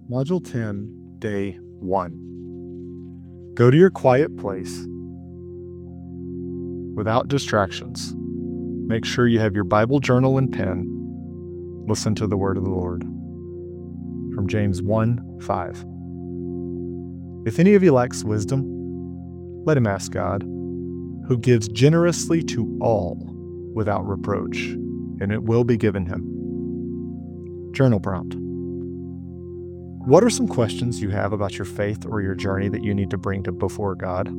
Module 10, Day 1. Go to your quiet place without distractions. Make sure you have your Bible journal and pen. Listen to the word of the Lord. From James 1:5. If any of you lacks wisdom, let him ask God, who gives generously to all without reproach, and it will be given him. Journal prompt. What are some questions you have about your faith or your journey that you need to bring before God?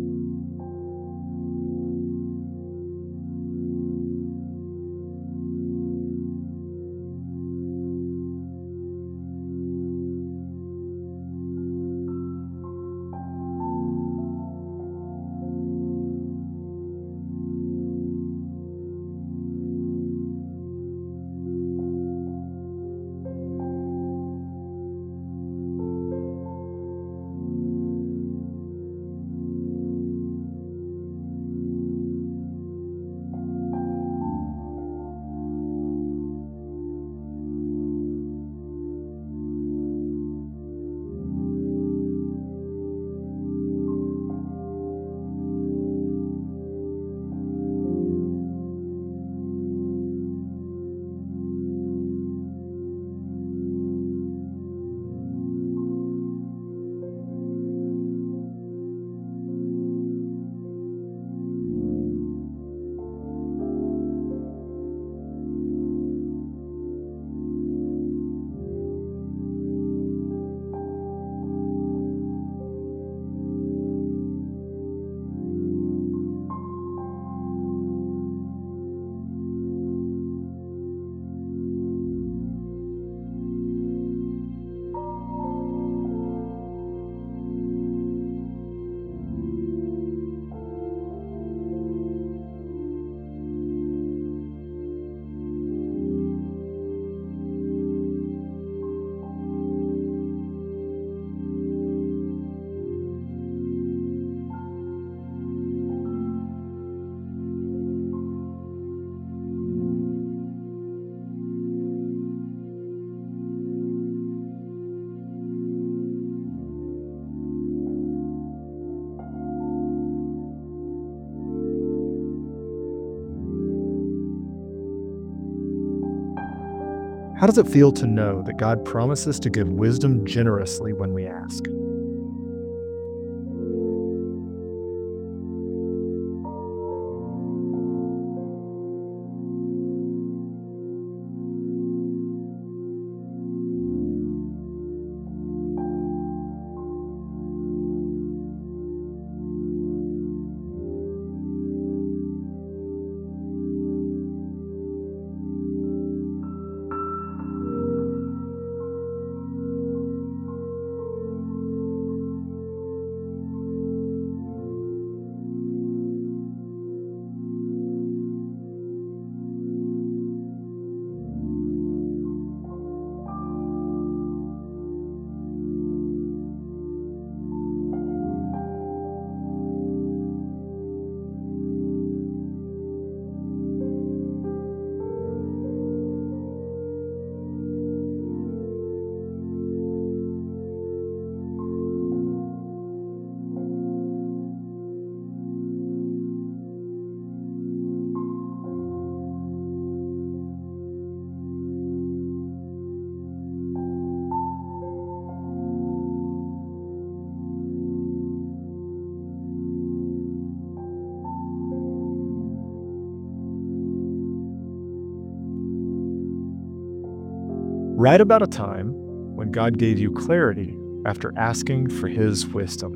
How does it feel to know that God promises to give wisdom generously when we ask? Write about a time when God gave you clarity after asking for his wisdom.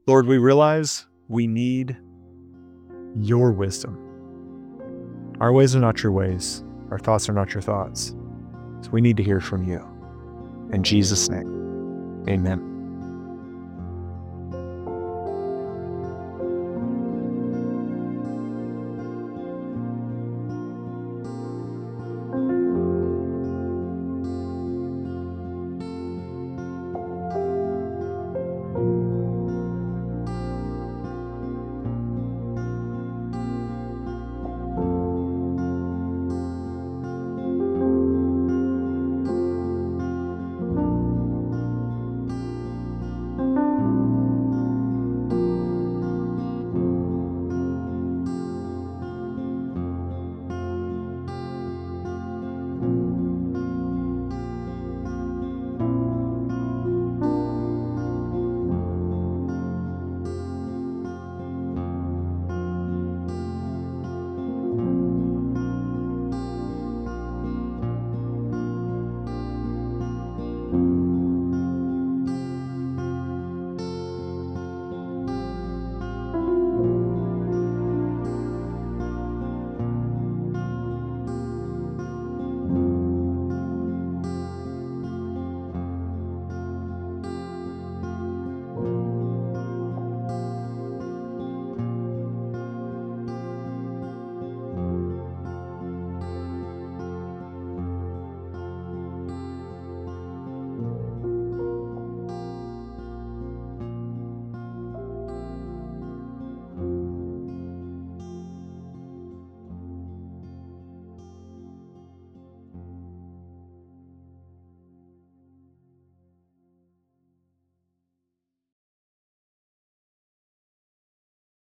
Lord, we realize we need your wisdom. Our ways are not your ways. Our thoughts are not your thoughts. So we need to hear from you. In Jesus' name, amen.